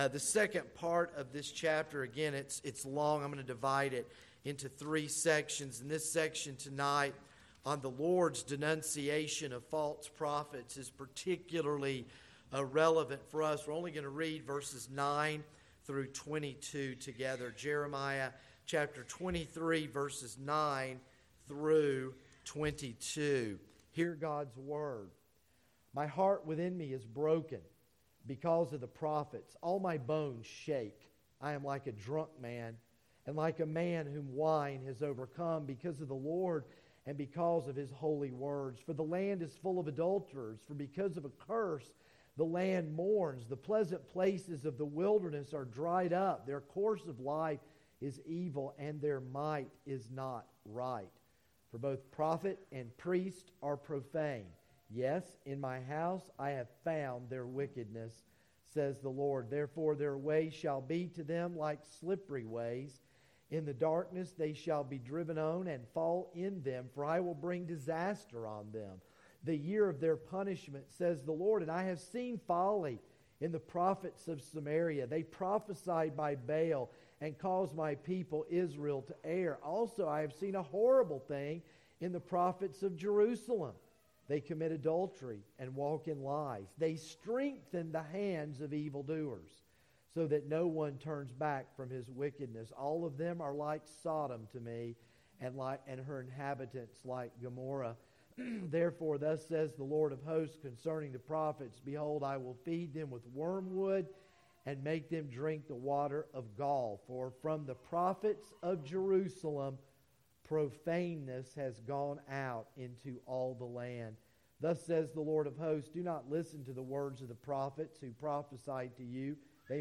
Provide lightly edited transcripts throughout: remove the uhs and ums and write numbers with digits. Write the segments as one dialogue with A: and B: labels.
A: The second part of this chapter, again, it's long. I'm going to divide it into three sections. And this section tonight on the Lord's denunciation of false prophets is particularly relevant for us. We're only going to read verses 9 through 22 together. Jeremiah chapter 23, verses 9 through 22. Hear God's word. My heart within me is broken because of the prophets. All my bones shake. I am like a drunk man, and like a man whom wine has overcome, because of the Lord and because of His holy words. For the land is full of adulterers, for because of a curse the land mourns. The pleasant places of the wilderness are dried up. Their course of life is evil, and their might is not right. For both prophet and priest are profane. Yes, in my house I have found their wickedness, says the Lord. Therefore their way shall be to them like slippery ways. In the darkness they shall be driven on and fall in them, for I will bring disaster on them. The year of their punishment, says the Lord, and I have seen folly in the prophets of Samaria. They prophesied by Baal and caused my people Israel to err. Also I have seen a horrible thing in the prophets of Jerusalem. They commit adultery and walk in lies. They strengthen the hands of evildoers, so that no one turns back from his wickedness. All of them are like Sodom to me, and her inhabitants like Gomorrah. Therefore, thus says the Lord of hosts concerning the prophets, behold, I will feed them with wormwood and make them drink the water of gall. For from the prophets of Jerusalem profaneness has gone out into all the land. Thus says the Lord of hosts, do not listen to the words of the prophets who prophesy to you. They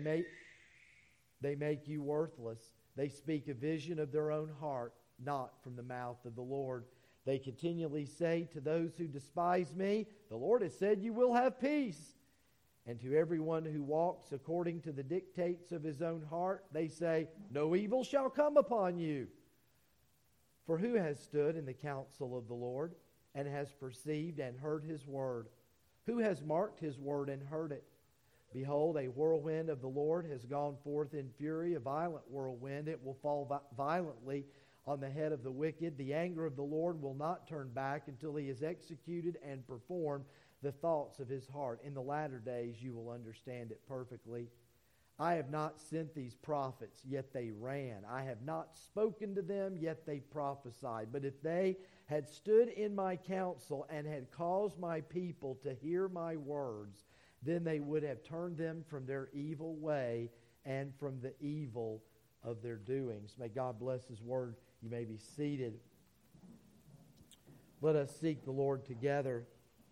A: make you worthless. They speak a vision of their own heart, not from the mouth of the Lord. They continually say to those who despise me, the Lord has said you will have peace. And to everyone who walks according to the dictates of his own heart, they say, no evil shall come upon you. For who has stood in the counsel of the Lord and has perceived and heard His word? Who has marked His word and heard it? Behold, a whirlwind of the Lord has gone forth in fury, a violent whirlwind. It will fall violently on the head of the wicked. The anger of the Lord will not turn back until He has executed and performed the thoughts of His heart. In the latter days you will understand it perfectly. I have not sent these prophets, yet they ran. I have not spoken to them, yet they prophesied. But if they had stood in my counsel and had caused my people to hear my words, then they would have turned them from their evil way and from the evil of their doings. May God bless His word. You may be seated. Let us seek the Lord together.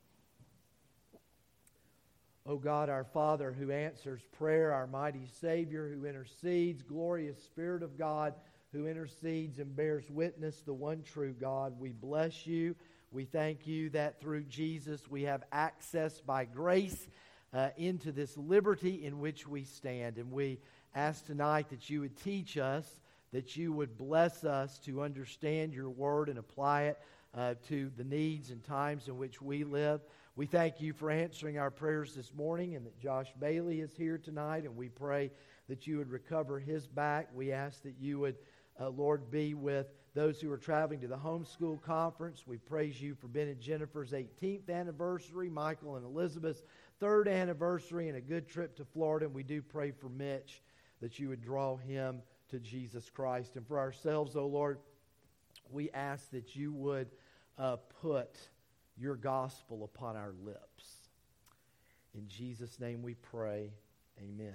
A: O God, our Father, who answers prayer, our mighty Savior, who intercedes, glorious Spirit of God, who intercedes and bears witness, the one true God, we bless you. We thank you that through Jesus we have access by grace into this liberty in which we stand. And we ask tonight that you would teach us, that you would bless us to understand your word and apply it to the needs and times in which we live. We thank you for answering our prayers this morning, and that Josh Bailey is here tonight, and we pray that you would recover his back. We ask that you would, Lord, be with those who are traveling to the homeschool conference. We praise you for Ben and Jennifer's 18th anniversary, Michael and Elizabeth's 3rd anniversary, and a good trip to Florida. And we do pray for Mitch, that you would draw him to Jesus Christ. And for ourselves, O Lord, we ask that you would put your gospel upon our lips. In Jesus' name we pray. Amen.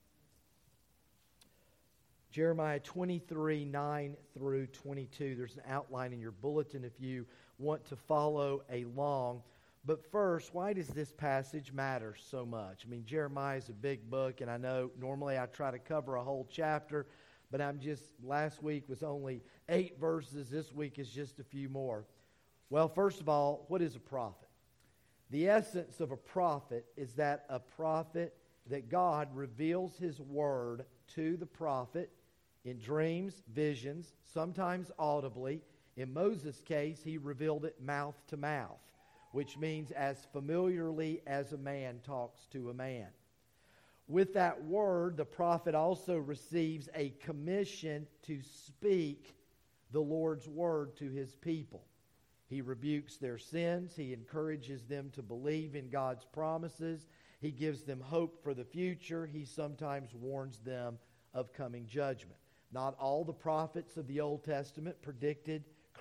A: Jeremiah 23, 9 through 22. There's an outline in your bulletin if you want to follow along. But first, why does this passage matter so much? I mean, Jeremiah is a big book, and I know normally I try to cover a whole chapter, but last week was only 8 verses. This week is just a few more. Well, first of all, what is a prophet? The essence of a prophet is that God reveals His word to the prophet in dreams, visions, sometimes audibly. In Moses' case, He revealed it mouth to mouth, which means as familiarly as a man talks to a man. With that word, the prophet also receives a commission to speak the Lord's word to his people. He rebukes their sins. He encourages them to believe in God's promises. He gives them hope for the future. He sometimes warns them of coming judgment. Not all the prophets of the Old Testament predicted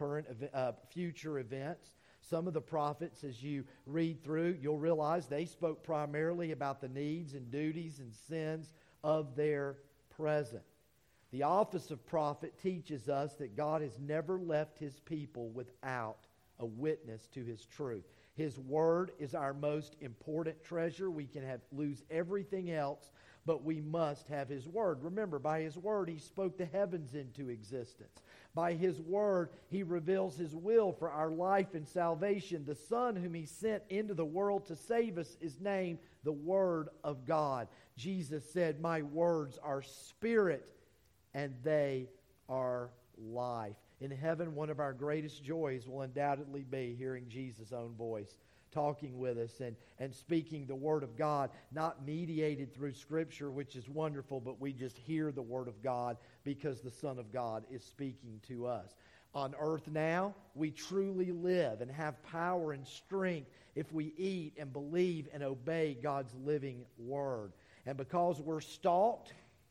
A: future events. Some of the prophets, as you read through, you'll realize they spoke primarily about the needs and duties and sins of their present. The office of prophet teaches us that God has never left his people without a witness to his truth. His word is our most important treasure. We can lose everything else, but we must have his word. Remember, by his word, he spoke the heavens into existence. By his word, he reveals his will for our life and salvation. The Son whom he sent into the world to save us is named the Word of God. Jesus said, "My words are spirit and they are life." In heaven, one of our greatest joys will undoubtedly be hearing Jesus' own voice talking with us and speaking the Word of God, not mediated through Scripture, which is wonderful, but we just hear the Word of God because the Son of God is speaking to us. On earth now, we truly live and have power and strength if we eat and believe and obey God's living Word. And because we're stalked,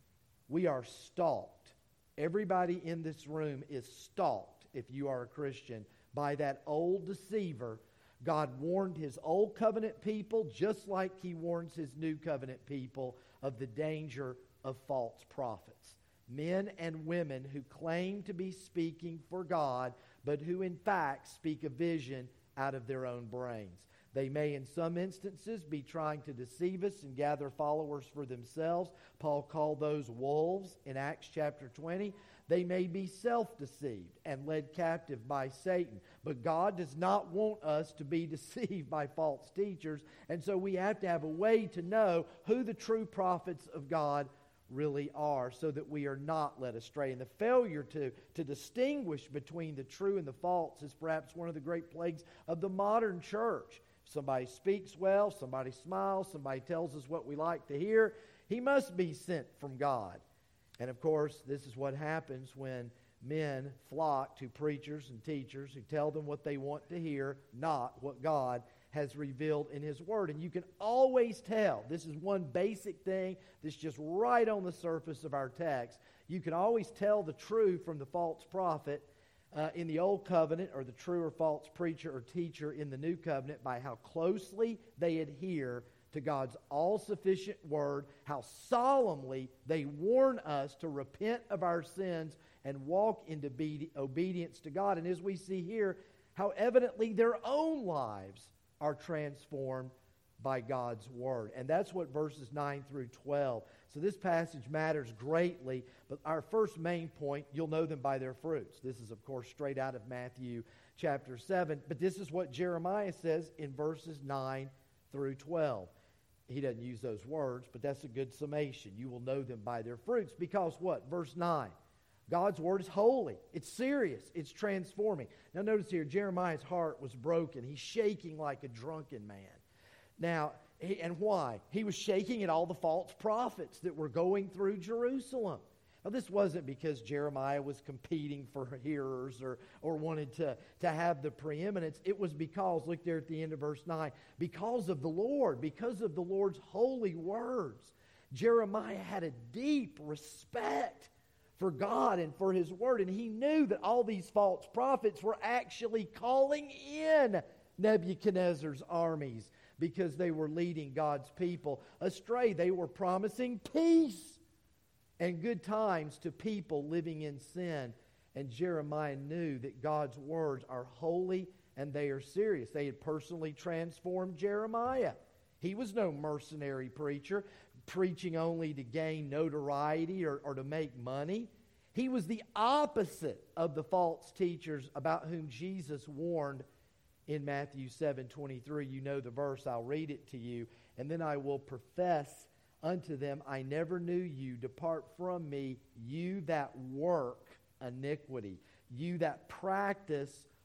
A: we are stalked. Everybody in this room is stalked, if you are a Christian, by that old deceiver. God warned his old covenant people just like he warns his new covenant people of the danger of false prophets. Men and women who claim to be speaking for God, but who in fact speak a vision out of their own brains. They may in some instances be trying to deceive us and gather followers for themselves. Paul called those wolves in Acts chapter 20. They may be self-deceived and led captive by Satan. But God does not want us to be deceived by false teachers. And so we have to have a way to know who the true prophets of God really are so that we are not led astray. And the failure to distinguish between the true and the false is perhaps one of the great plagues of the modern church. Somebody speaks well, somebody smiles, somebody tells us what we like to hear. He must be sent from God. And of course, this is what happens when men flock to preachers and teachers who tell them what they want to hear, not what God has revealed in his word. And you can always tell, this is one basic thing that's just right on the surface of our text. You can always tell the true from the false prophet in the Old Covenant, or the true or false preacher or teacher in the New Covenant, by how closely they adhere to God's all-sufficient word, how solemnly they warn us to repent of our sins and walk into obedience to God. And as we see here, how evidently their own lives are transformed by God's word. And that's what verses 9 through 12. So this passage matters greatly, but our first main point, you'll know them by their fruits. This is, of course, straight out of Matthew chapter 7, but this is what Jeremiah says in verses 9 through 12. He doesn't use those words, but that's a good summation. You will know them by their fruits. Because what? Verse 9. God's word is holy. It's serious. It's transforming. Now notice here, Jeremiah's heart was broken. He's shaking like a drunken man. Now, and why? He was shaking at all the false prophets that were going through Jerusalem. Now, this wasn't because Jeremiah was competing for hearers or wanted to have the preeminence. It was because, look there at the end of verse 9, because of the Lord, because of the Lord's holy words. Jeremiah had a deep respect for God and for his word, and he knew that all these false prophets were actually calling in Nebuchadnezzar's armies because they were leading God's people astray. They were promising peace and good times to people living in sin. And Jeremiah knew that God's words are holy and they are serious. They had personally transformed Jeremiah. He was no mercenary preacher, preaching only to gain notoriety or to make money. He was the opposite of the false teachers about whom Jesus warned in Matthew 7:23. You know the verse. I'll read it to you. And then I will profess unto them, I never knew you. Depart from me, you that work iniquity, you that practice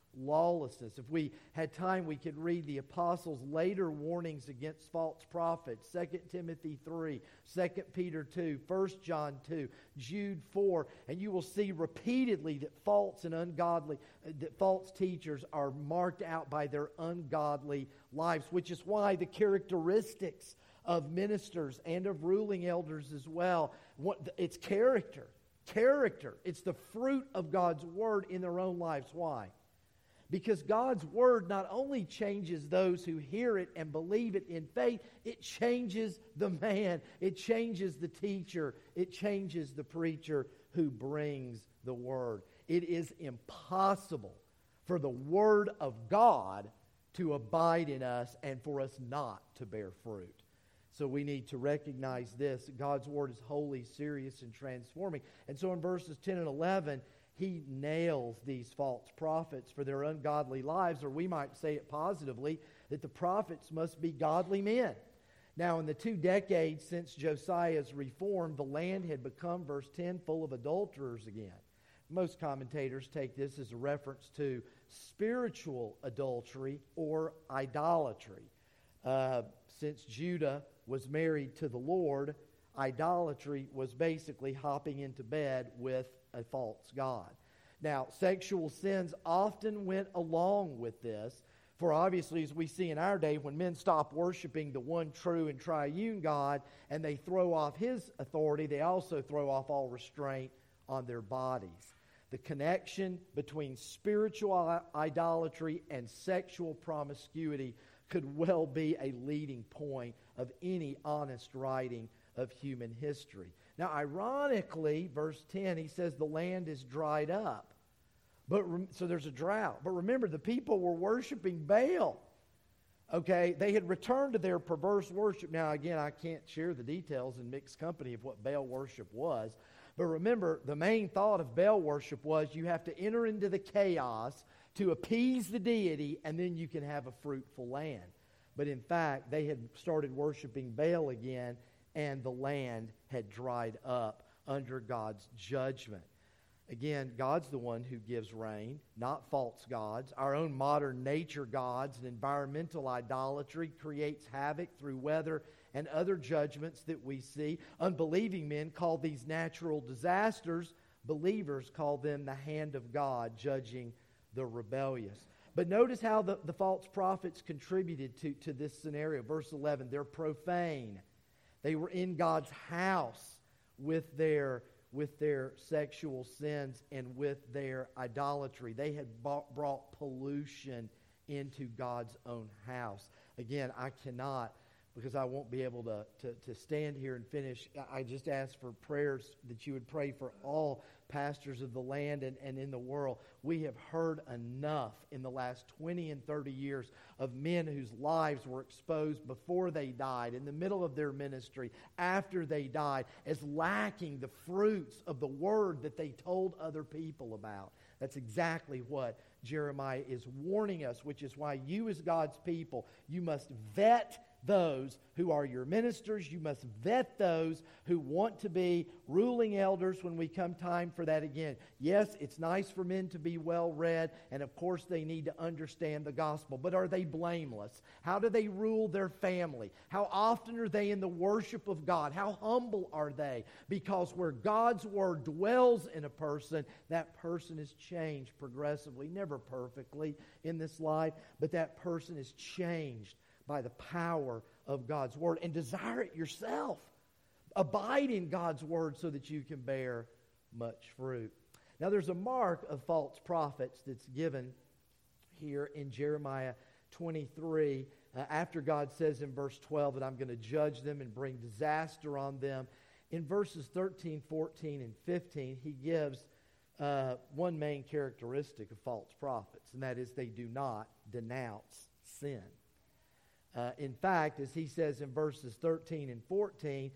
A: lawlessness. If we had time, we could read the apostles' later warnings against false prophets. 2 Timothy 3, 2 Peter 2, 1 John 2, Jude 4. And you will see repeatedly that false teachers are marked out by their ungodly lives, which is why the characteristics of ministers and of ruling elders as well, it's character. Character. It's the fruit of God's Word in their own lives. Why? Because God's Word not only changes those who hear it and believe it in faith, it changes the man, it changes the teacher, it changes the preacher who brings the Word. It is impossible for the Word of God to abide in us and for us not to bear fruit. So we need to recognize this. God's Word is holy, serious, and transforming. And so in verses 10 and 11, he nails these false prophets for their ungodly lives, or we might say it positively, that the prophets must be godly men. Now, in the 2 decades since Josiah's reform, the land had become, verse 10, full of adulterers again. Most commentators take this as a reference to spiritual adultery or idolatry. Since Judah was married to the Lord, idolatry was basically hopping into bed with a false god. Now, sexual sins often went along with this, for obviously, as we see in our day, when men stop worshiping the one true and triune God and they throw off His authority, they also throw off all restraint on their bodies. The connection between spiritual idolatry and sexual promiscuity could well be a leading point of any honest writing of human history. Now, ironically, verse 10, he says the land is dried up. So there's a drought. But remember, the people were worshiping Baal. Okay, they had returned to their perverse worship. Now, again, I can't share the details in mixed company of what Baal worship was. But remember, the main thought of Baal worship was you have to enter into the chaos to appease the deity, and then you can have a fruitful land. But in fact, they had started worshiping Baal again, and the land had dried up under God's judgment. Again, God's the one who gives rain, not false gods. Our own modern nature gods and environmental idolatry creates havoc through weather and other judgments that we see. Unbelieving men call these natural disasters. Believers call them the hand of God judging the rebellious. But notice how the false prophets contributed to this scenario. Verse 11, they're profane. They were in God's house with their sexual sins and with their idolatry. They had brought pollution into God's own house. Again, I cannot, because I won't be able to stand here and finish. I just ask for prayers that you would pray for all pastors of the land and in the world. We have heard enough in the last 20 and 30 years of men whose lives were exposed before they died, in the middle of their ministry, after they died, as lacking the fruits of the word that they told other people about. That's exactly what Jeremiah is warning us, which is why you as God's people, you must vet those who are your ministers. You must vet those who want to be ruling elders when we come time for that again. Yes, it's nice for men to be well read, and of course they need to understand the gospel, but are they blameless? How do they rule their family? How often are they in the worship of God? How humble are they? Because where God's word dwells in a person, that person is changed progressively, never perfectly in this life, but that person is changed by the power of God's word. And desire it yourself. Abide in God's word so that you can bear much fruit. Now there's a mark of false prophets that's given here in Jeremiah 23 after God says in verse 12 that I'm going to judge them and bring disaster on them. In verses 13, 14, and 15, he gives one main characteristic of false prophets, and that is they do not denounce sin. In fact, as he says in verses 13 and 14,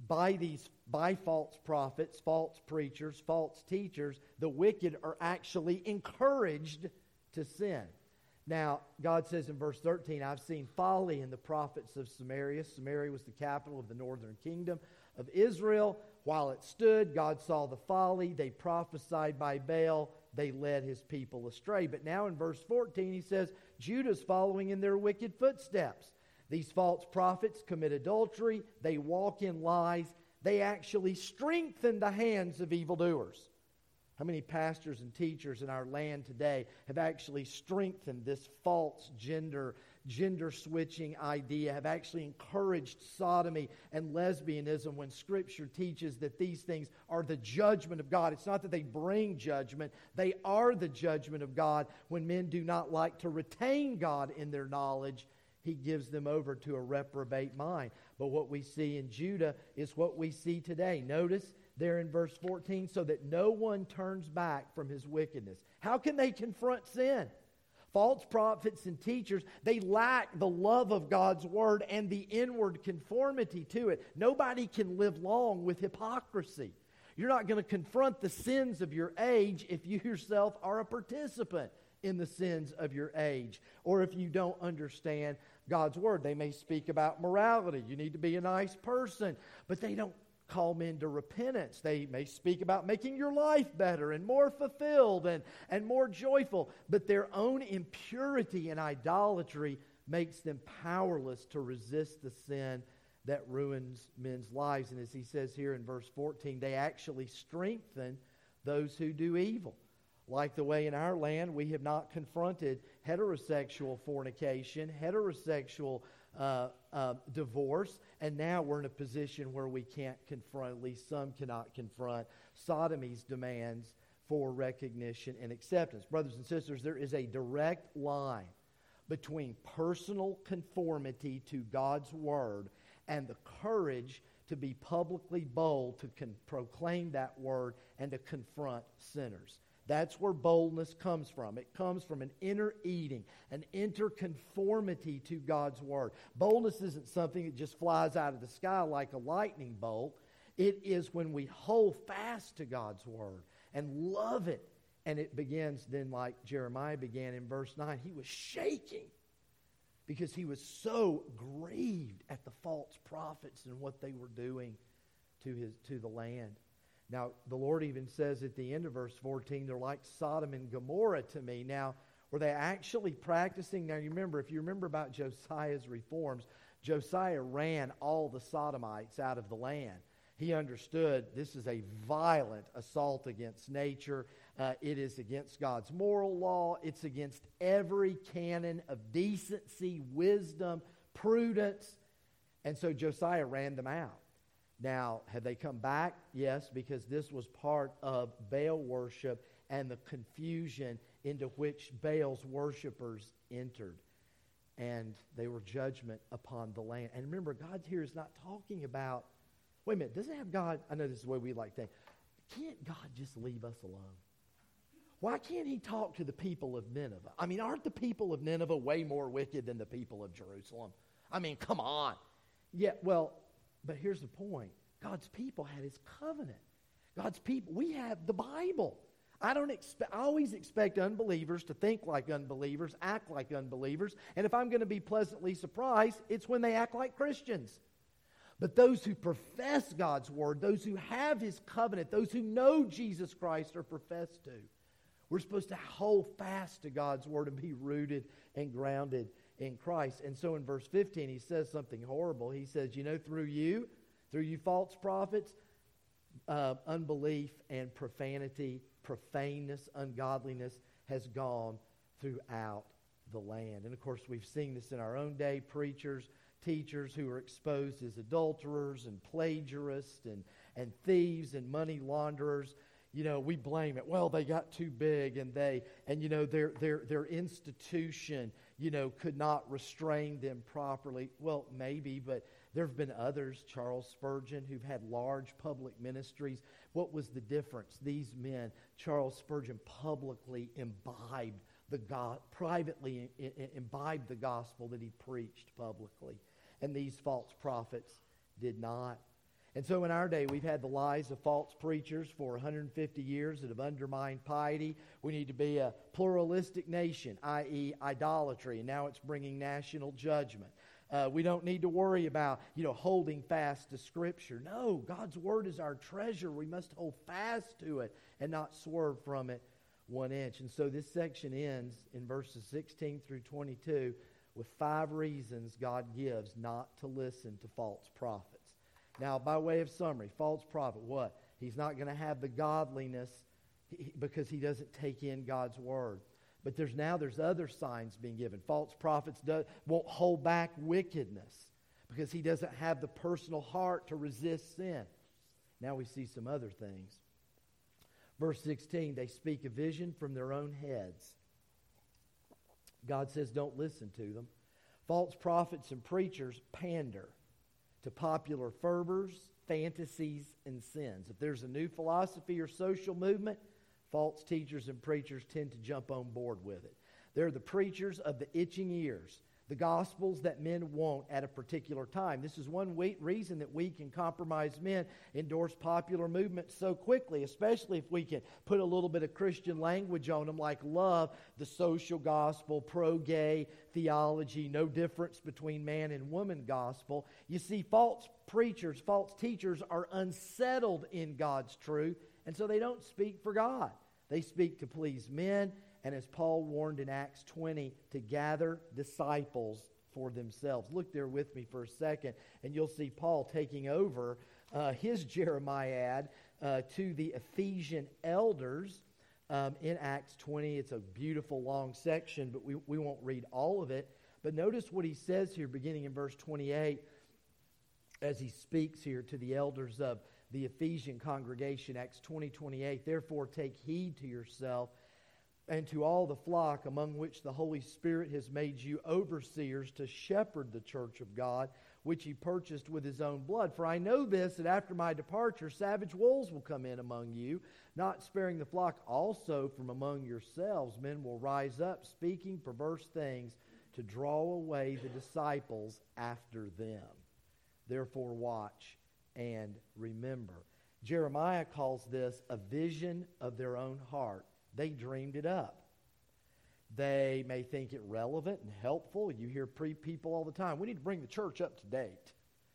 A: by false prophets, false preachers, false teachers, the wicked are actually encouraged to sin. Now, God says in verse 13, I've seen folly in the prophets of Samaria. Samaria was the capital of the northern kingdom of Israel. While it stood, God saw the folly. They prophesied by Baal they led his people astray. But now in verse 14 he says, Judah's following in their wicked footsteps. These false prophets commit adultery. They walk in lies. They actually strengthen the hands of evildoers. How many pastors and teachers in our land today have actually strengthened this false gender switching idea, have actually encouraged sodomy and lesbianism when Scripture teaches that these things are the judgment of God? It's not that they bring judgment. They are the judgment of God. When men do not like to retain God in their knowledge, He gives them over to a reprobate mind. But what we see in Judah is what we see today. Notice there in verse 14, so that no one turns back from his wickedness. How can they confront sin? False prophets and teachers, they lack the love of God's Word and the inward conformity to it. Nobody can live long with hypocrisy. You're not going to confront the sins of your age if you yourself are a participant in the sins of your age, or if you don't understand God's Word. They may speak about morality. You need to be a nice person, but they don't call men to repentance. They may speak about making your life better and more fulfilled and more joyful, but their own impurity and idolatry makes them powerless to resist the sin that ruins men's lives. And as he says here in verse 14, they actually strengthen those who do evil. Like the way in our land we have not confronted heterosexual fornication, heterosexual divorce, and now we're in a position where we can't confront, at least some cannot confront, sodomy's demands for recognition and acceptance. Brothers and sisters, there is a direct line between personal conformity to God's Word and the courage to be publicly bold to proclaim that Word and to confront sinners. That's where boldness comes from. It comes from an inner eating, an interconformity to God's Word. Boldness isn't something that just flies out of the sky like a lightning bolt. It is when we hold fast to God's Word and love it. And it begins then like Jeremiah began in verse 9. He was shaking because he was so grieved at the false prophets and what they were doing to the land. Now, the Lord even says at the end of verse 14, they're like Sodom and Gomorrah to me. Now, were they actually practicing? Now, if you remember about Josiah's reforms, Josiah ran all the Sodomites out of the land. He understood this is a violent assault against nature. It is against God's moral law. It's against every canon of decency, wisdom, prudence. And so Josiah ran them out. Now, have they come back? Yes, because this was part of Baal worship and the confusion into which Baal's worshipers entered. And they were judgment upon the land. And remember, God here is not talking about, wait a minute, doesn't have God, I know this is the way we like to think, can't God just leave us alone? Why can't He talk to the people of Nineveh? I mean, aren't the people of Nineveh way more wicked than the people of Jerusalem? I mean, come on. Yeah, well, but here's the point. God's people had His covenant. God's people, we have the Bible. I always expect unbelievers to think like unbelievers, act like unbelievers, and if I'm going to be pleasantly surprised, it's when they act like Christians. But those who profess God's Word, those who have His covenant, those who know Jesus Christ are professed to. We're supposed to hold fast to God's Word and be rooted and grounded in Christ. And so in verse 15, he says something horrible. He says, through you false prophets, unbelief and profaneness, ungodliness has gone throughout the land. And of course, we've seen this in our own day, preachers, teachers who are exposed as adulterers and plagiarists and thieves and money launderers. We blame it. Well, they got too big and their institution, could not restrain them properly. Well, maybe, but there have been others, Charles Spurgeon, who've had large public ministries. What was the difference? These men, Charles Spurgeon privately imbibed the gospel that he preached publicly. And these false prophets did not. And so in our day, we've had the lies of false preachers for 150 years that have undermined piety. We need to be a pluralistic nation, i.e. idolatry, and now it's bringing national judgment. We don't need to worry about, holding fast to Scripture. No, God's Word is our treasure. We must hold fast to it and not swerve from it 1 inch. And so this section ends in verses 16 through 22 with 5 reasons God gives not to listen to false prophets. Now, by way of summary, false prophet, what? He's not going to have the godliness because he doesn't take in God's word. But there's other signs being given. False prophets won't hold back wickedness because he doesn't have the personal heart to resist sin. Now we see some other things. Verse 16, they speak a vision from their own heads. God says don't listen to them. False prophets and preachers pander to popular fervors, fantasies, and sins. If there's a new philosophy or social movement, false teachers and preachers tend to jump on board with it. They're the preachers of the itching ears, the gospels that men want at a particular time. This is one reason that we can compromise men, endorse popular movements so quickly, especially if we can put a little bit of Christian language on them like love, the social gospel, pro-gay theology, no difference between man and woman gospel. You see, false preachers, false teachers are unsettled in God's truth, and so they don't speak for God. They speak to please men, and as Paul warned in Acts 20, to gather disciples for themselves. Look there with me for a second, and you'll see Paul taking over his Jeremiah ad to the Ephesian elders in Acts 20. It's a beautiful long section, but we won't read all of it. But notice what he says here, beginning in verse 28, as he speaks here to the elders of the Ephesian congregation, Acts 20:28. Therefore take heed to yourself and to all the flock among which the Holy Spirit has made you overseers to shepherd the church of God, which he purchased with his own blood. For I know this, that after my departure savage wolves will come in among you, not sparing the flock. Also from among yourselves men will rise up, speaking perverse things, to draw away the disciples after them. Therefore watch and remember. Jeremiah calls this a vision of their own heart. They dreamed it up. They may think it relevant and helpful. You hear people all the time, we need to bring the church up to date.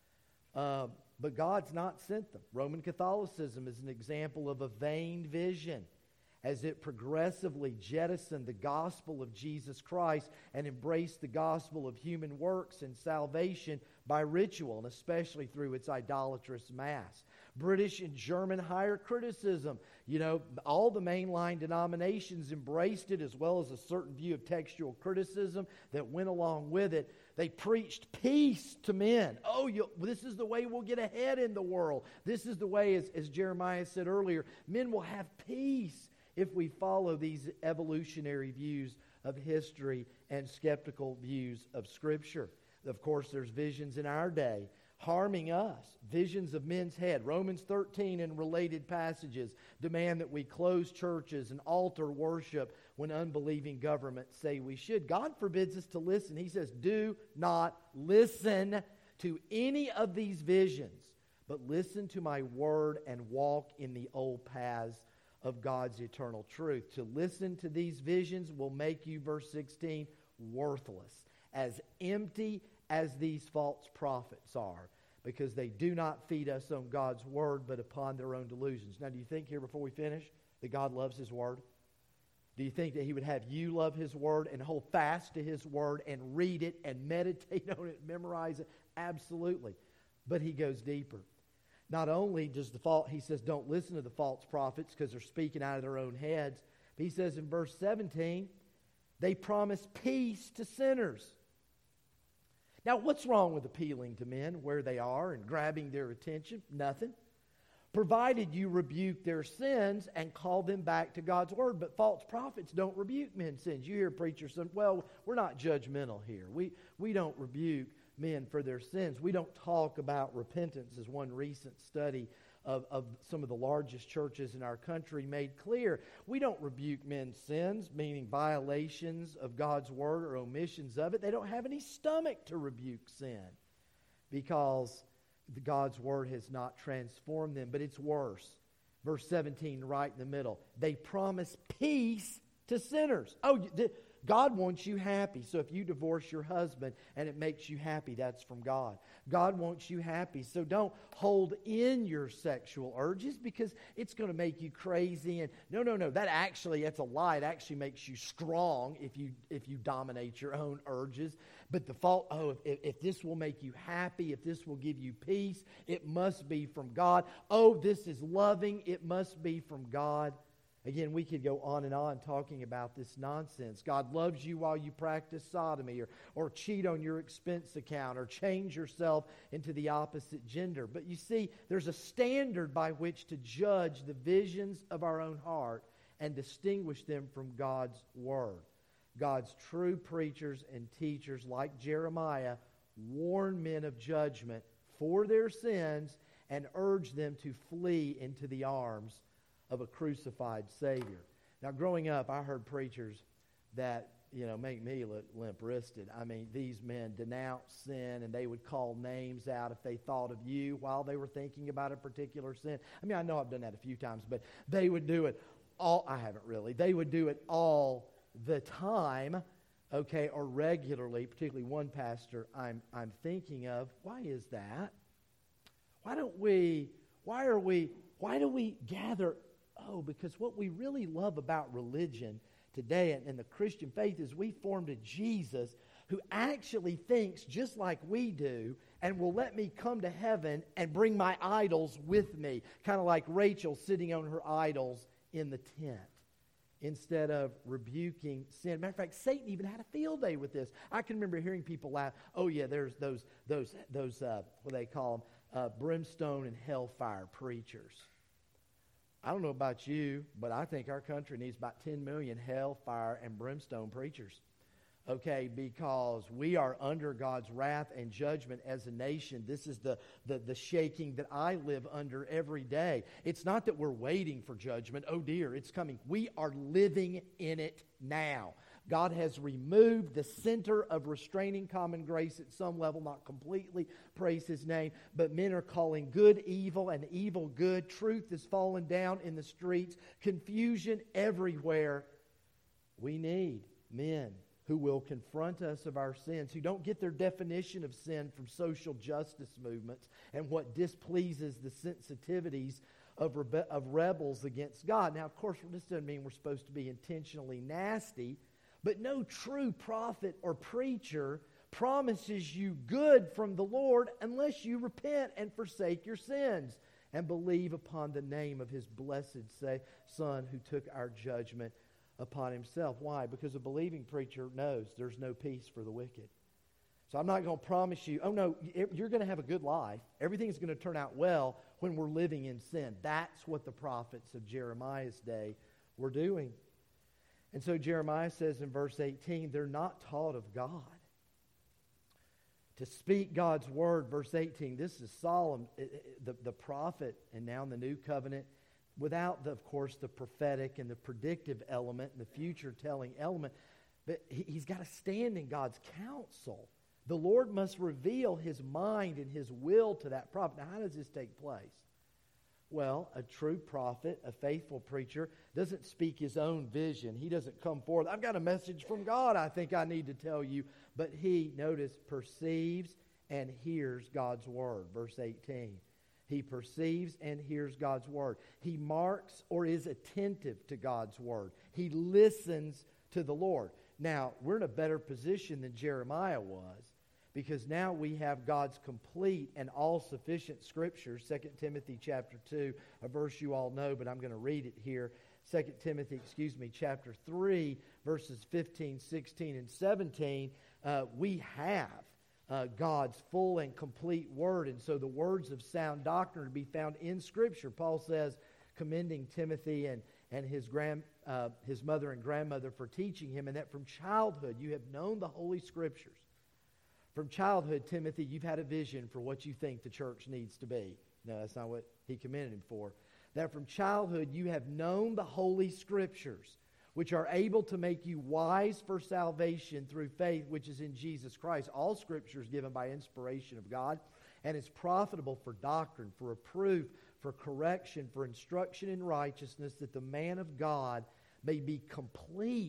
A: But God's not sent them. Roman Catholicism is an example of a vain vision as it progressively jettisoned the gospel of Jesus Christ and embraced the gospel of human works and salvation by ritual, and especially through its idolatrous Mass. British and German higher criticism, all the mainline denominations embraced it, as well as a certain view of textual criticism that went along with it. They preached peace to men. This is the way we'll get ahead in the world. This is the way, as Jeremiah said earlier, men will have peace if we follow these evolutionary views of history and skeptical views of Scripture. Of course, there's visions in our day harming us, visions of men's head. Romans 13 and related passages demand that we close churches and altar worship when unbelieving governments say we should. God forbids us to listen. He says, do not listen to any of these visions, but listen to my word and walk in the old paths of God's eternal truth. To listen to these visions will make you, verse 16, worthless, as empty as these false prophets are, because they do not feed us on God's word, but upon their own delusions. Now, do you think here before we finish that God loves his word? Do you think that he would have you love his word and hold fast to his word and read it and meditate on it, memorize it? Absolutely. But he goes deeper. Not only does he says don't listen to the false prophets because they're speaking out of their own heads, but he says in verse 17, they promise peace to sinners. Now, what's wrong with appealing to men where they are and grabbing their attention? Nothing. Provided you rebuke their sins and call them back to God's word. But false prophets don't rebuke men's sins. You hear preachers say, well, we're not judgmental here. We don't rebuke men for their sins. We don't talk about repentance, as one recent study of some of the largest churches in our country made clear. We don't rebuke men's sins, meaning violations of God's word or omissions of it. They don't have any stomach to rebuke sin because God's word has not transformed them. But it's worse. Verse 17, right in the middle. They promise peace to sinners. God wants you happy. So if you divorce your husband and it makes you happy, that's from God. God wants you happy. So don't hold in your sexual urges because it's going to make you crazy. And no. That's a lie. It actually makes you strong if you dominate your own urges. But the fault, if this will make you happy, if this will give you peace, it must be from God. Oh, this is loving. It must be from God. Again, we could go on and on talking about this nonsense. God loves you while you practice sodomy or cheat on your expense account or change yourself into the opposite gender. But you see, there's a standard by which to judge the visions of our own heart and distinguish them from God's Word. God's true preachers and teachers like Jeremiah warn men of judgment for their sins and urge them to flee into the arms of a crucified Savior. Now, growing up, I heard preachers that, make me look limp-wristed. I mean, these men denounce sin, and they would call names out if they thought of you while they were thinking about a particular sin. I mean, I know I've done that a few times, but they would do it I haven't really. They would do it all the time, or regularly, particularly one pastor I'm thinking of. Why is that? Why do we gather? Oh, because what we really love about religion today and the Christian faith is we formed a Jesus who actually thinks just like we do and will let me come to heaven and bring my idols with me, kind of like Rachel sitting on her idols in the tent instead of rebuking sin. Matter of fact, Satan even had a field day with this. I can remember hearing people laugh, oh yeah, there's those what they call them, brimstone and hellfire preachers. I don't know about you, but I think our country needs about 10 million hellfire and brimstone preachers. Because we are under God's wrath and judgment as a nation. This is the shaking that I live under every day. It's not that we're waiting for judgment. Oh dear, it's coming. We are living in it now. God has removed the center of restraining common grace at some level, not completely, praise His name, but men are calling good evil and evil good. Truth is falling down in the streets, confusion everywhere. We need men who will confront us of our sins, who don't get their definition of sin from social justice movements and what displeases the sensitivities of rebels against God. Now, of course, this doesn't mean we're supposed to be intentionally nasty, but no true prophet or preacher promises you good from the Lord unless you repent and forsake your sins and believe upon the name of His blessed Son who took our judgment upon Himself. Why? Because a believing preacher knows there's no peace for the wicked. So I'm not going to promise you, oh no, you're going to have a good life. Everything's going to turn out well when we're living in sin. That's what the prophets of Jeremiah's day were doing. And so Jeremiah says in verse 18, they're not taught of God. To speak God's word, verse 18, this is solemn. The prophet, and now in the new covenant, without, of course, the prophetic and the predictive element and the future-telling element, but he's got to stand in God's counsel. The Lord must reveal His mind and His will to that prophet. Now, how does this take place? Well, a true prophet, a faithful preacher, doesn't speak his own vision. He doesn't come forth, I've got a message from God I think I need to tell you. But he, notice, perceives and hears God's word. Verse 18. He perceives and hears God's word. He marks or is attentive to God's word. He listens to the Lord. Now, we're in a better position than Jeremiah was, because now we have God's complete and all-sufficient Scriptures. 2 Timothy chapter 2, a verse you all know, but I'm going to read it here. 2 Timothy, chapter 3, verses 15, 16, and 17. We have God's full and complete Word, and so the words of sound doctrine are to be found in Scripture. Paul says, commending Timothy and his mother and grandmother for teaching him, and that from childhood you have known the Holy Scriptures. From childhood, Timothy, you've had a vision for what you think the church needs to be. No, that's not what he commended him for. That from childhood you have known the Holy Scriptures, which are able to make you wise for salvation through faith, which is in Jesus Christ. All Scripture is given by inspiration of God, and is profitable for doctrine, for reproof, for correction, for instruction in righteousness, that the man of God may be complete,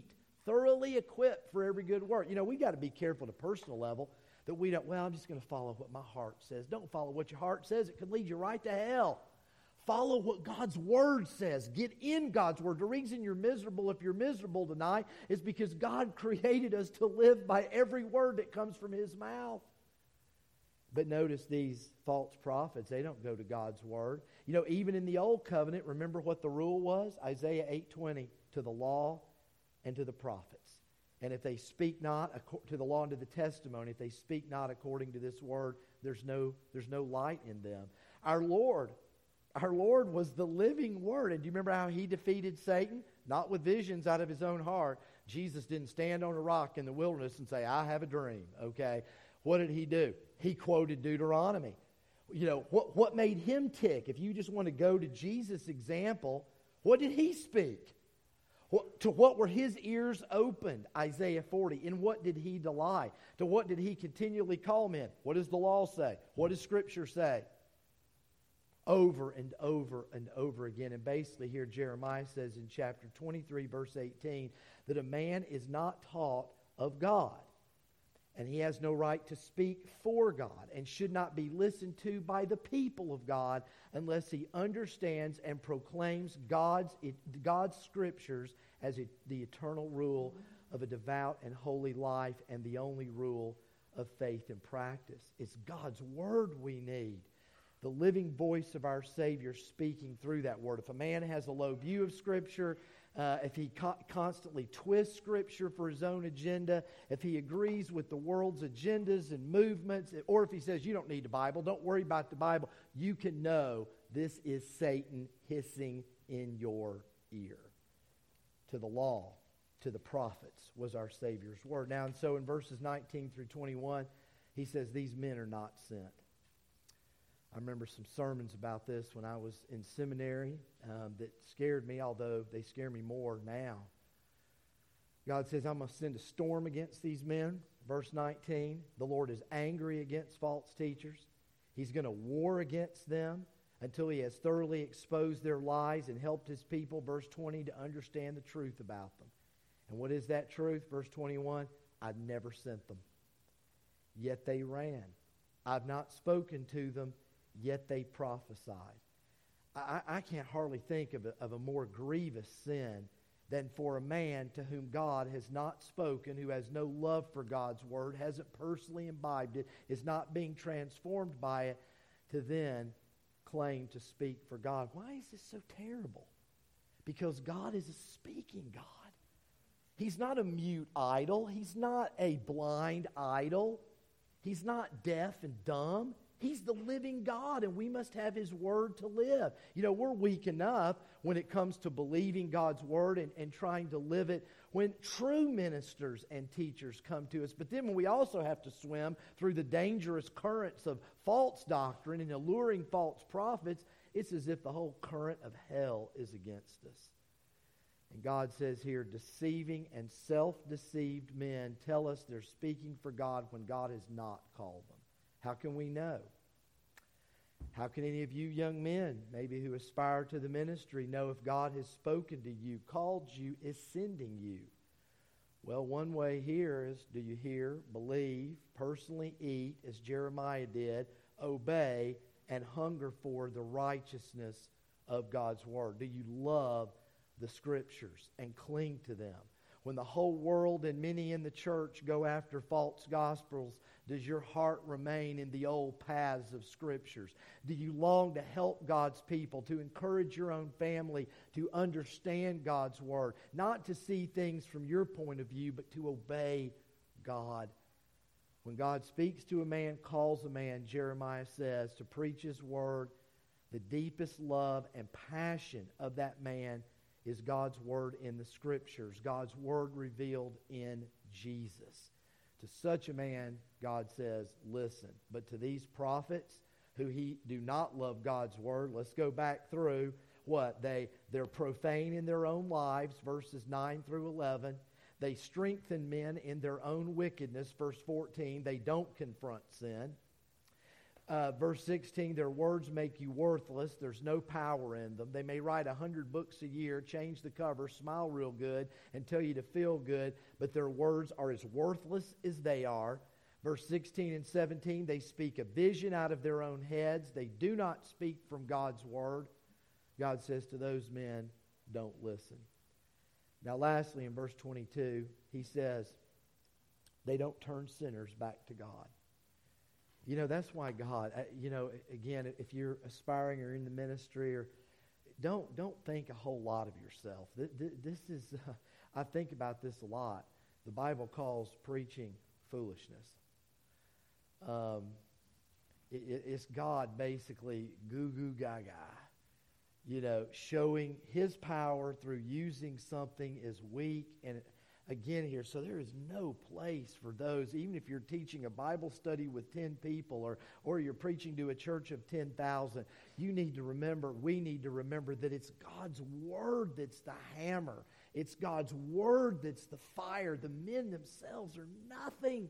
A: thoroughly equipped for every good work. We've got to be careful at a personal level that we don't, I'm just going to follow what my heart says. Don't follow what your heart says. It could lead you right to hell. Follow what God's Word says. Get in God's Word. The reason you're miserable, if you're miserable tonight, is because God created us to live by every word that comes from His mouth. But notice these false prophets, they don't go to God's Word. Even in the Old Covenant, remember what the rule was? Isaiah 8:20, to the law and to the prophets. And if they speak not to the law and to the testimony, if they speak not according to this word, there's no light in them. Our Lord was the living Word. And do you remember how He defeated Satan? Not with visions out of His own heart. Jesus didn't stand on a rock in the wilderness and say, I have a dream, okay? What did He do? He quoted Deuteronomy. What made Him tick? If you just want to go to Jesus' example, what did He speak? To what were His ears opened? Isaiah 40. In what did He delight? To what did He continually call men? What does the law say? What does Scripture say? Over and over and over again. And basically here Jeremiah says in chapter 23, verse 18, that a man is not taught of God. And he has no right to speak for God and should not be listened to by the people of God unless he understands and proclaims God's Scriptures as the eternal rule of a devout and holy life and the only rule of faith and practice. It's God's Word we need. The living voice of our Savior speaking through that Word. If a man has a low view of Scripture, if he constantly twists Scripture for his own agenda, if he agrees with the world's agendas and movements, or if he says, you don't need the Bible, don't worry about the Bible, you can know this is Satan hissing in your ear. To the law, to the prophets was our Savior's word. Now, and so in verses 19 through 21, he says, these men are not sent. I remember some sermons about this when I was in seminary that scared me, although they scare me more now. God says, I'm going to send a storm against these men. Verse 19, the Lord is angry against false teachers. He's going to war against them until He has thoroughly exposed their lies and helped His people, verse 20, to understand the truth about them. And what is that truth? Verse 21, I've never sent them, yet they ran. I've not spoken to them, yet they prophesied. I can't hardly think of a more grievous sin than for a man to whom God has not spoken, who has no love for God's Word, hasn't personally imbibed it, is not being transformed by it, to then claim to speak for God. Why is this so terrible? Because God is a speaking God. He's not a mute idol. He's not a blind idol. He's not deaf and dumb. He's the living God, and we must have His Word to live. We're weak enough when it comes to believing God's Word and trying to live it when true ministers and teachers come to us. But then when we also have to swim through the dangerous currents of false doctrine and alluring false prophets, it's as if the whole current of hell is against us. And God says here, deceiving and self-deceived men tell us they're speaking for God when God has not called them. How can we know? How can any of you young men, maybe who aspire to the ministry, know if God has spoken to you, called you, is sending you? Well, one way here is, do you hear, believe, personally eat, as Jeremiah did, obey, and hunger for the righteousness of God's Word? Do you love the Scriptures and cling to them? When the whole world and many in the church go after false gospels, does your heart remain in the old paths of Scriptures? Do you long to help God's people, to encourage your own family to understand God's Word? Not to see things from your point of view, but to obey God. When God speaks to a man, calls a man, Jeremiah says, to preach His Word, the deepest love and passion of that man is God's Word in the Scriptures, God's Word revealed in Jesus. To such a man, God says, listen. But to these prophets who do not love God's Word, let's go back through what? They're profane in their own lives, verses 9 through 11. They strengthen men in their own wickedness, verse 14. They don't confront sin. Verse 16, their words make you worthless. There's no power in them. They may write 100 books a year, change the cover, smile real good, and tell you to feel good, but their words are as worthless as they are. Verse 16 and 17, they speak a vision out of their own heads. They do not speak from God's word. God says to those men, don't listen. Now lastly, in verse 22, he says, they don't turn sinners back to God. You know, that's why God, again, if you're aspiring or in the ministry, or don't think a whole lot of yourself. This is, I think about this a lot. The Bible calls preaching foolishness. It's God basically goo goo gaga, showing His power through using something as weak and again here. So there is no place for those, even if you're teaching a Bible study with 10 people or you're preaching to a church of 10,000, we need to remember that it's God's Word that's the hammer. It's God's Word that's the fire. The men themselves are nothing.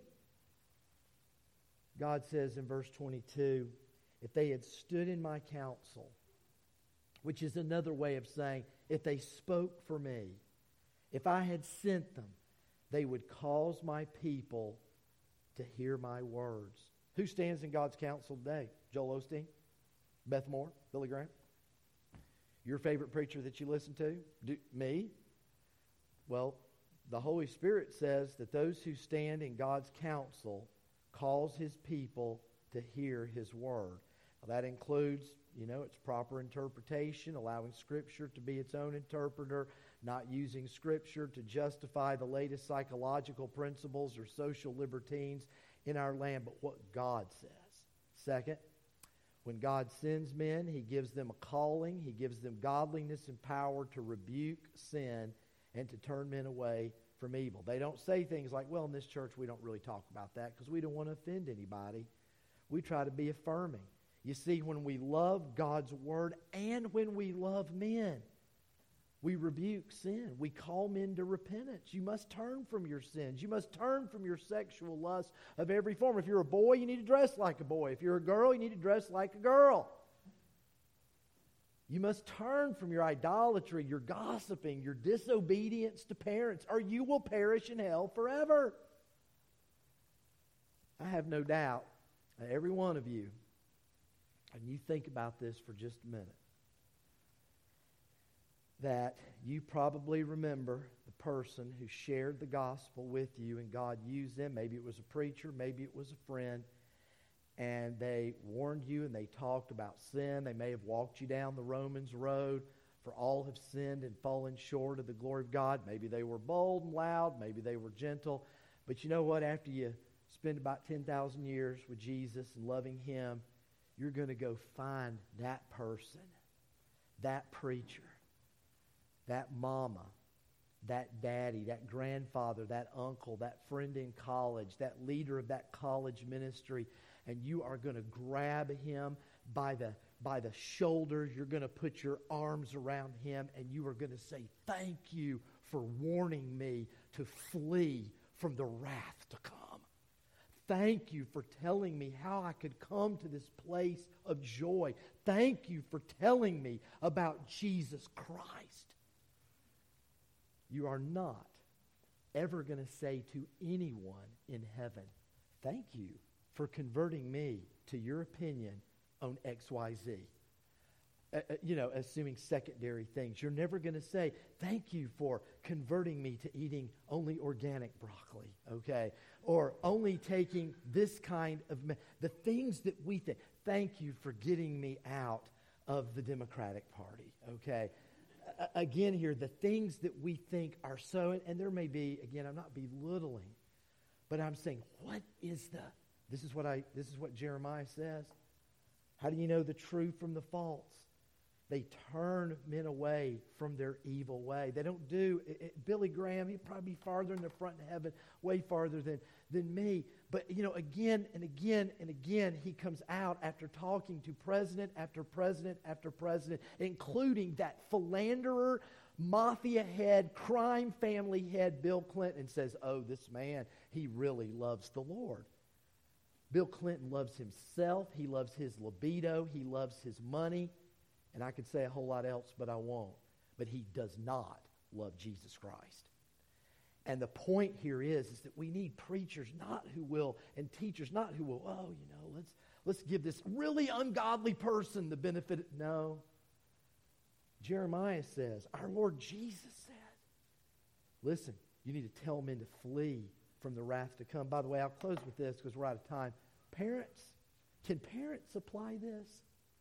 A: God says in verse 22, if they had stood in my counsel, which is another way of saying, if they spoke for me, if I had sent them, they would cause my people to hear my words. Who stands in God's counsel today? Joel Osteen? Beth Moore? Billy Graham? Your favorite preacher that you listen to? Me? Well, the Holy Spirit says that those who stand in God's counsel calls His people to hear His word. Now, that includes, its proper interpretation, allowing Scripture to be its own interpreter, not using Scripture to justify the latest psychological principles or social libertines in our land, but what God says. Second, when God sends men, He gives them a calling. He gives them godliness and power to rebuke sin and to turn men away from evil. They don't say things like, well, in this church we don't really talk about that because we don't want to offend anybody. We try to be affirming. You see, when we love God's Word and when we love men, we rebuke sin. We call men to repentance. You must turn from your sins. You must turn from your sexual lust of every form. If you're a boy, you need to dress like a boy. If you're a girl, you need to dress like a girl. You must turn from your idolatry, your gossiping, your disobedience to parents, or you will perish in hell forever. I have no doubt that every one of you, and you think about this for just a minute, that you probably remember the person who shared the gospel with you and God used them. Maybe it was a preacher, maybe it was a friend, and they warned you and they talked about sin. They may have walked you down the Romans road, for all have sinned and fallen short of the glory of God. Maybe they were bold and loud, maybe they were gentle, but you know what? After you spend about 10,000 years with Jesus and loving Him, you're going to go find that person, that preacher, that mama, that daddy, that grandfather, that uncle, that friend in college, that leader of that college ministry, and you are going to grab him by the shoulders. You're going to put your arms around him, and you are going to say, thank you for warning me to flee from the wrath to come. Thank you for telling me how I could come to this place of joy. Thank you for telling me about Jesus Christ. You are not ever going to say to anyone in heaven, thank you for converting me to your opinion on XYZ. Assuming secondary things. You're never going to say, thank you for converting me to eating only organic broccoli, okay? Or only taking this kind of... the things that we think. Thank you for getting me out of the Democratic Party, okay? Again here, the things that we think are so... And there may be, again, I'm not belittling, but I'm saying, what is the... This is what Jeremiah says. How do you know the true from the false? They turn men away from their evil way. They don't do... Billy Graham, he'd probably be farther in the front in heaven, way farther than me. But, again and again and again, he comes out after talking to president after president after president, including that philanderer, mafia head, crime family head, Bill Clinton, and says, oh, this man, he really loves the Lord. Bill Clinton loves himself. He loves his libido. He loves his money. And I could say a whole lot else, but I won't. But he does not love Jesus Christ. And the point here is that we need preachers not who will, and teachers not who will, let's give this really ungodly person the benefit. No. Jeremiah says, our Lord Jesus said, listen, you need to tell men to flee from the wrath to come. By the way, I'll close with this because we're out of time. Parents, can parents apply this?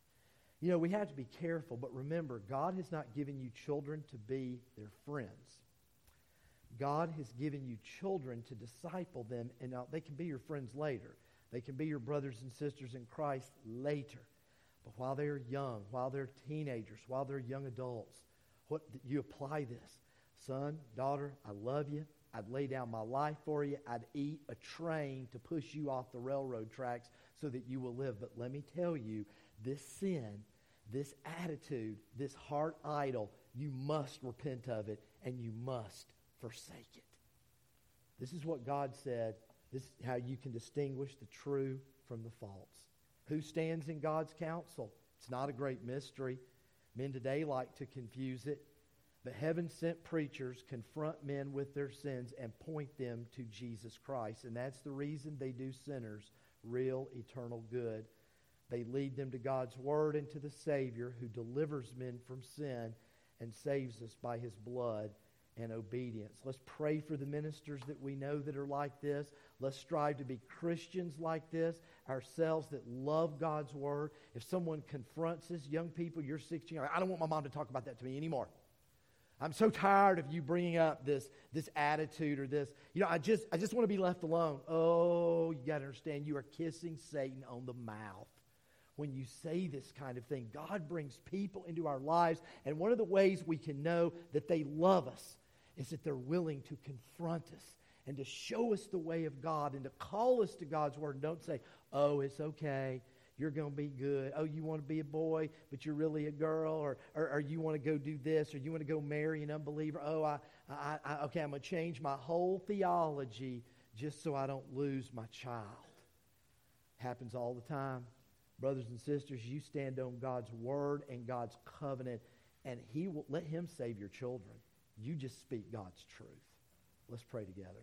A: We have to be careful, but remember, God has not given you children to be their friends. God has given you children to disciple them, and now they can be your friends later. They can be your brothers and sisters in Christ later. But while they're young, while they're teenagers, while they're young adults, you apply this. Son, daughter, I love you. I'd lay down my life for you. I'd eat a train to push you off the railroad tracks so that you will live. But let me tell you, this sin, this attitude, this heart idol, you must repent of it and you must forsake it. This is what God said. This is how you can distinguish the true from the false. Who stands in God's counsel? It's not a great mystery. Men today like to confuse it. But heaven-sent preachers confront men with their sins and point them to Jesus Christ. And that's the reason they do sinners real eternal good. They lead them to God's Word and to the Savior who delivers men from sin and saves us by His blood and obedience. Let's pray for the ministers that we know that are like this. Let's strive to be Christians like this, ourselves that love God's Word. If someone confronts us, young people, you're 16, I don't want my mom to talk about that to me anymore. I'm so tired of you bringing up this attitude or this. I just want to be left alone. Oh, you got to understand, you are kissing Satan on the mouth. When you say this kind of thing, God brings people into our lives, and one of the ways we can know that they love us is that they're willing to confront us and to show us the way of God and to call us to God's Word. And don't say, oh, it's okay. You're going to be good. Oh, you want to be a boy, but you're really a girl, or you want to go do this, or you want to go marry an unbeliever. Oh, okay, I'm going to change my whole theology just so I don't lose my child. Happens all the time. Brothers and sisters, you stand on God's Word and God's covenant, and He will let Him save your children. You just speak God's truth. Let's pray together.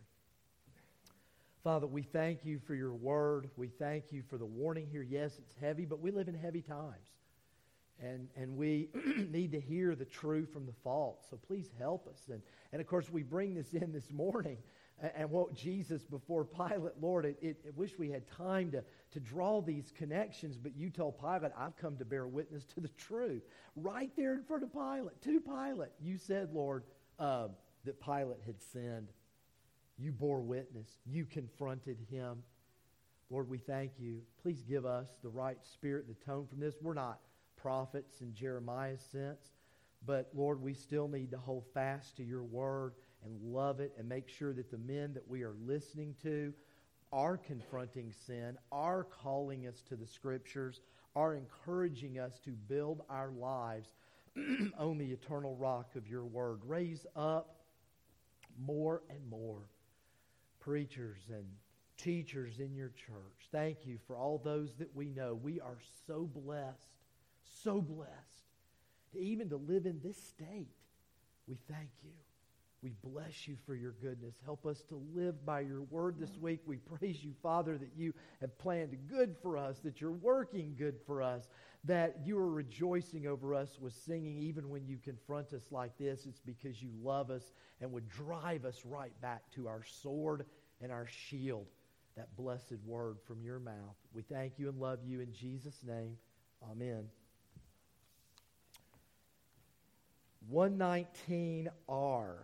A: Father, we thank you for your word. We thank you for the warning here. Yes, it's heavy, but we live in heavy times. And we need to hear the true from the false. So please help us. And of course, we bring this in this morning. And what Jesus before Pilate, Lord, I wish we had time to draw these connections, but you told Pilate, I've come to bear witness to the truth. Right there in front of Pilate, to Pilate, you said, Lord, that Pilate had sinned. You bore witness. You confronted him. Lord, we thank you. Please give us the right spirit, the tone from this. We're not prophets in Jeremiah's sense, but Lord, we still need to hold fast to your word and love it and make sure that the men that we are listening to are confronting sin, are calling us to the Scriptures, are encouraging us to build our lives on the eternal rock of your word. Raise up more and more preachers and teachers in your church. Thank you for all those that we know. We are so blessed to even to live in this state. We thank you. We bless you for your goodness. Help us to live by your word this week. We praise you, Father, that you have planned good for us, that you're working good for us, that you are rejoicing over us with singing even when you confront us like this. It's because you love us and would drive us right back to our sword and our shield, that blessed word from your mouth. We thank you and love you in Jesus' name. Amen. 119R.